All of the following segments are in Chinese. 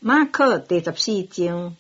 马可第14章，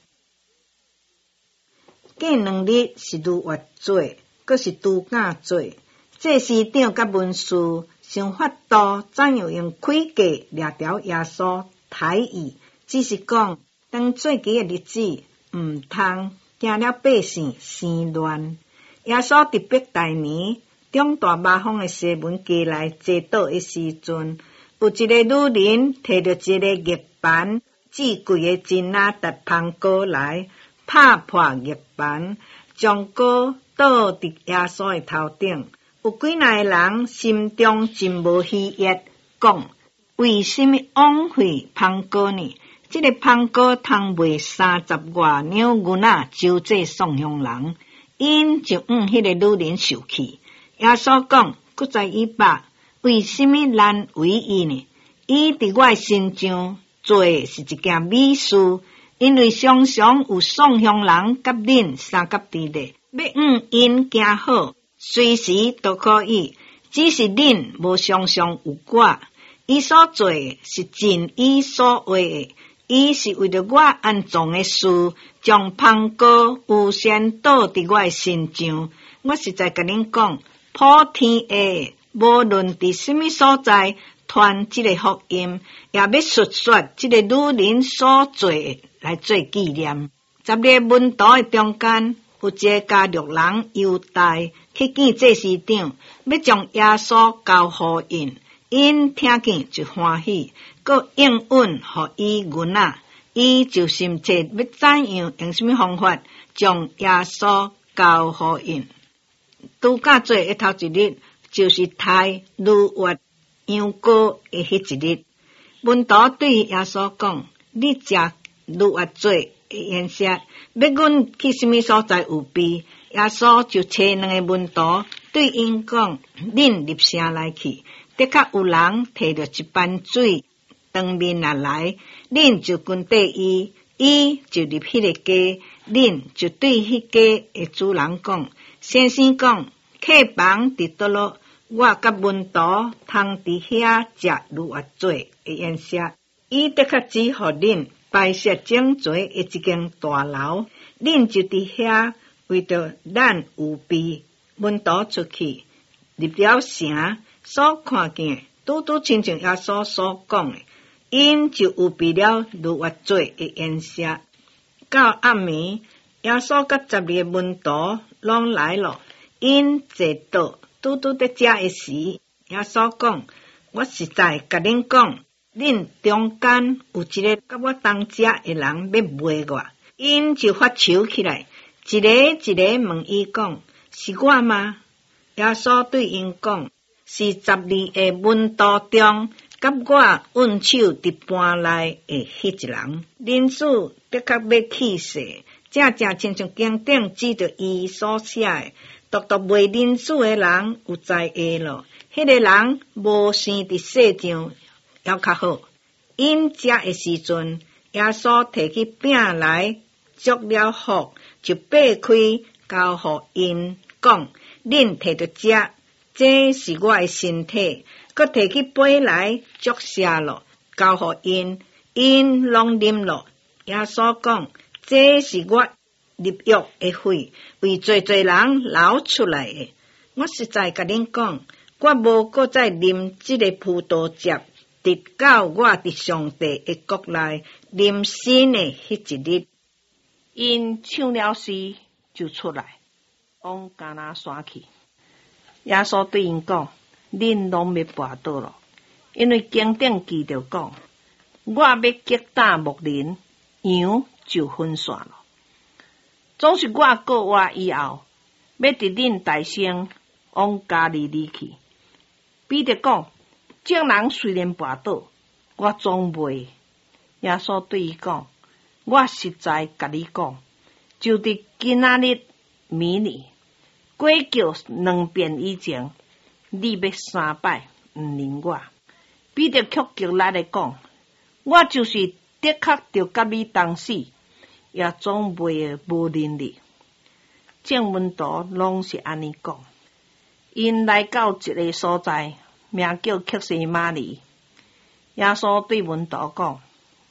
过2日是逾越节，阁是拄假节。祭司长甲文士想法度怎样用诡计掠条耶稣刣伊，只是讲当做期的日子，毋通惊了百姓生乱。耶稣伫伯大尼中大麻风的西门街内坐倒的时阵，有一个女人摕着一个玉盘，至贵的金仔达香膏来，拍破玉盘，将膏倒伫耶稣的头顶。有几若个人心中真无喜悦，讲为什么枉费香膏呢？这个香膏通卖30外两银仔，周济送香人。因就迄个女人受气。耶稣讲，搁再一百，为什么难为伊呢？伊伫我心上做是一件美事，因为常常有送香人甲恁相甲伫咧，要因行好，随时都可以。只是恁无常常有我。伊所做的是尽伊所话的，伊是为着我安葬的事，将香膏有先倒伫我身上。我实在甲恁讲，普天下无论伫什么所在传这个福音，也要述说这个女人所做的来做纪念。10个门徒的中间，有一个加略人犹大去见祭司长，要将耶稣交互因。因听见就欢喜，佮应允互伊银仔。伊就心切要怎样用什么方法将耶稣交互因。拄假节的头一日，就是刣逾越羊羔的迄一日。门徒对耶稣讲：“你食逾越节的宴席，要阮去什么所在有备？”耶稣就找2个门徒，对因讲：“恁入城来去。的确有人摕着一班水，当面来，恁就跟缀伊，伊就入迄个家，恁就对迄家的主人讲：先生讲，客房伫倒落，我甲门徒通伫遐食逾越节的宴席。伊的确只互恁摆设整齐的一间大楼，恁就伫遐为着咱有备。门徒出去，入了城。所看见拄亲像耶稣所讲的，因就有备了逾越节的宴席。到暗暝，耶稣甲12个门徒拢来了，因坐倒拄在食的时，耶稣讲：我实在甲恁讲，恁中间有一个甲我同食的人要卖我。因就发愁起来，一个问伊讲：是我吗？耶稣对因讲：是12个门徒中，甲我运手伫盘内的迄一人。人子的确要去世，正亲像经典指着伊所写的，独卖人子的人有知会咯。迄个人无生伫世上，还较好。因食的时阵，耶稣摕起饼来，祝了福，就掰开，交互因，讲：恁摕着食。这是我的身体，佮摕起杯来，祝谢咯，交互因，因拢啉咯。耶稣讲：这是我立约的血，为侪人流出来的。我实在甲恁讲，我无搁再啉这个葡萄汁，直到我伫上帝的国内啉新的迄一日。因唱了诗就出来，往迦拿山去。耶稣对因讲：恁拢要跋倒了，因为经典记着讲：我要击打牧人，羊就分散了。总是我过活以后，要伫恁大声往加利利去。彼得讲：众人虽然跋倒，我总袂。耶稣对伊讲：我实在甲你讲，就伫今仔日暝里。过叫2遍以前，你要3摆毋认我。彼得却极力地讲：我就是的确着甲你同死，也总袂无认你。众门徒拢是安尼讲。因来到一个所在，名叫客西马尼。耶稣对门徒讲：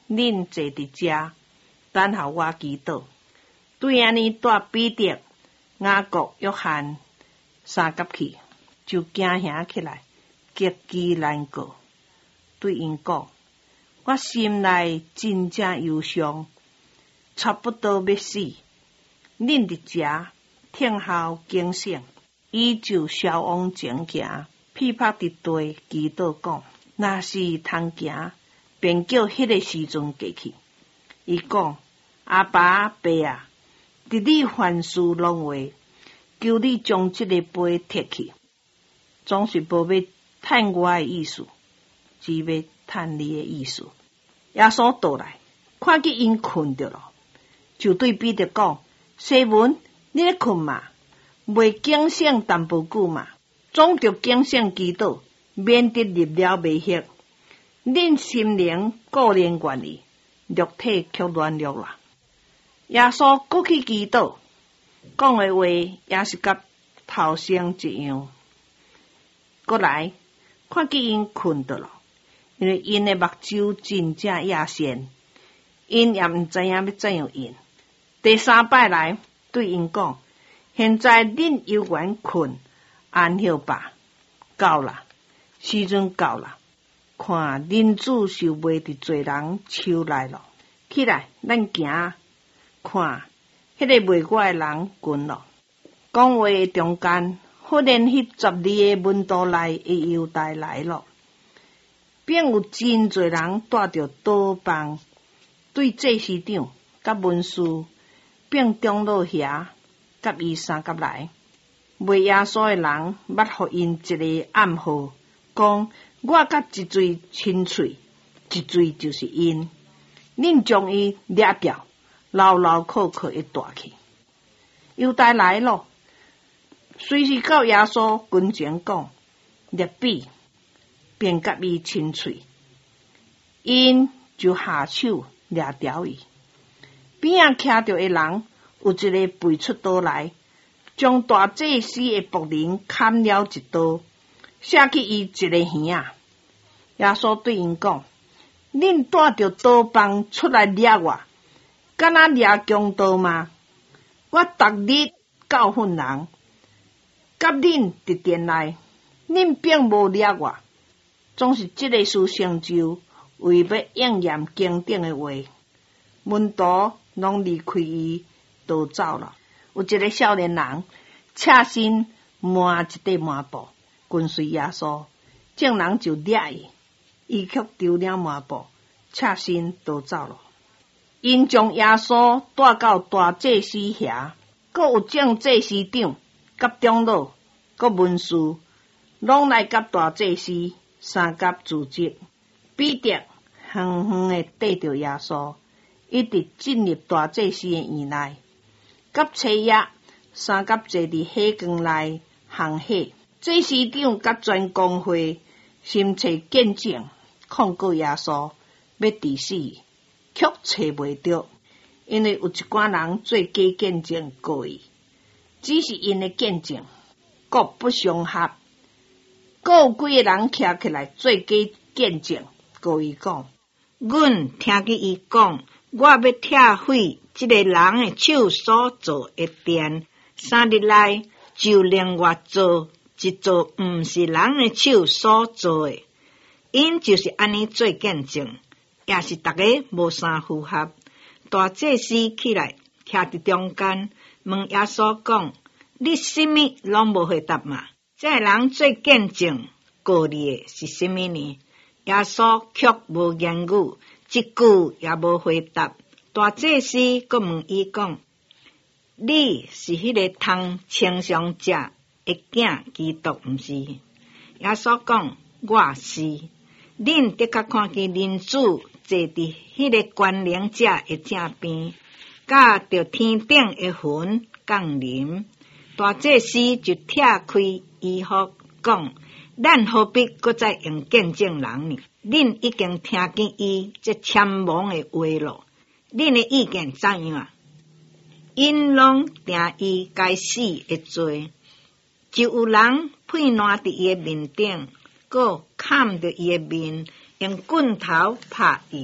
恁坐伫遮，等候我祈祷。对安尼带彼得、雅各、约翰三甲去，就惊吓起来，极其难过。对因讲：我心内真正忧伤，差不多要死。恁伫遮听候警醒，伊就消往前行，噼啪伫地祈祷讲：若是通行，便叫迄个时阵过去。伊讲：阿爸爸啊，伫你凡事拢话，求你将即个杯摕去，总是无要趁我的意思，只要趁你的意思。耶稣倒来，看见因困着了，就对彼得讲：西门，你咧困嘛？未警醒淡薄久嘛？总着警醒祈祷，免得入了迷惑。恁心灵固然愿意，肉体却软弱啦。耶稣搁去祈祷，讲的话也是甲头先一样。过来，看见因困着了，因为因的目睭真正亚线，因也毋知影要怎样因。第三摆来对因讲：现在恁犹原困，安歇吧，到啦，时阵到啦。看恁主受袂伫侪人手内咯，起来，咱行。看，迄个卖我的人滚咯。讲话的中间，忽然迄12个门徒内的犹大来咯，并有真侪人带着刀棒，对祭司长甲文士并长老遐甲伊三甲来。卖耶稣的人捌互因一个暗号，讲我甲一嘴亲嘴，一嘴就是因，恁将伊掠掉，牢牢靠靠一带去。犹大来咯，随时到耶稣跟前讲：列比，便甲伊亲嘴，因就下手掠掉伊。边仔徛着的人有一个背出刀来，将大祭司的仆人砍了一刀，射去伊一个耳仔。耶稣对因讲：恁带着刀棒出来掠我，敢若掠强盗吗？我逐日教训人，甲恁伫殿内，恁并无掠我，总是即个事成就，为要应验经典的话。门徒拢离开伊，逃走了。有一个少年人，赤身满一块麻布，跟随耶稣，众人就掠伊，伊却丢了麻布，赤身逃走了。因将耶稣带到大祭司遐，阁有众祭司长、甲长老、阁文士，拢来甲大祭司三甲自责。彼得远远地缀着耶稣，一直进入大祭司的院内，甲车爷三甲坐伫火缸内烘火。祭司长甲全公会心揣见证，控告耶稣，要治死，却找袂着，因为有一寡人做假见证告伊，只是因的见证各不相合。阁有几个人徛起来做假见证告伊讲：阮听见伊讲，我要拆毁这个人的手所做的殿，3日内就另外做一座毋是人的手所做的。因就是安尼做见证，也是大家无相符合。大祭司起来徛伫中间，问耶稣讲：你什么拢无回答嘛？这个人做见证告你的是什么呢？耶稣却无言语，一句也无回答。大祭司阁问伊讲：你是迄个通称颂者的囝基督毋是？耶稣讲：我是。恁的确看见恁主坐伫迄个关灵者的正边，甲着天顶的云降临。大祭司就拆开衣服，讲：咱何必搁再用见证人呢？恁已经听见伊这签亡的话咯，恁的意见怎样？因拢定伊该死的罪，就有人配烂伫伊的面顶，搁砍着伊的面，用棍头拍伊，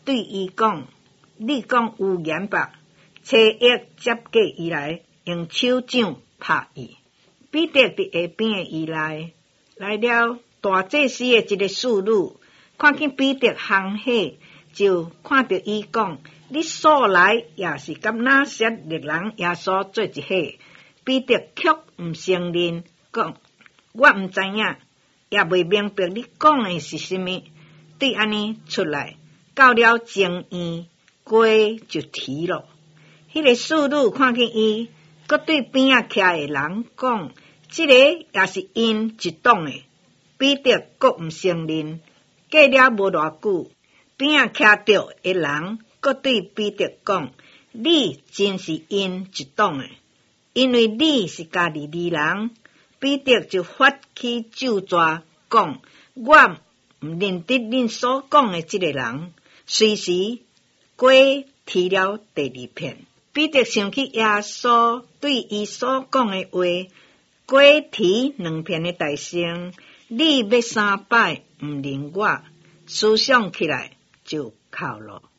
对伊讲：你讲有言吧？车役接过伊来，用手掌拍伊。彼得伫下边伊来了，大祭司的一个侍女看见彼得行喜，就看到伊讲：你素来也是甲那些列人耶稣做一伙。彼得却毋承认，讲：我毋知影，也未明白你讲的是甚物。对安尼出来，到了正院，鸡就啼了。迄个侍女看见伊，佮对边仔徛的人讲：这个也是因一党的。彼得佮毋承认。过了无偌久，边仔徛着的人佮对彼得讲：你真是因一党的，因为你是家己离人。彼得就发起咒詛，讲：我毋认得恁所讲的这个人。随时鸡啼了第二遍。彼得想起耶稣对伊所讲的话：鸡啼两遍的大声，你要3摆毋认我。思想起来就哭了。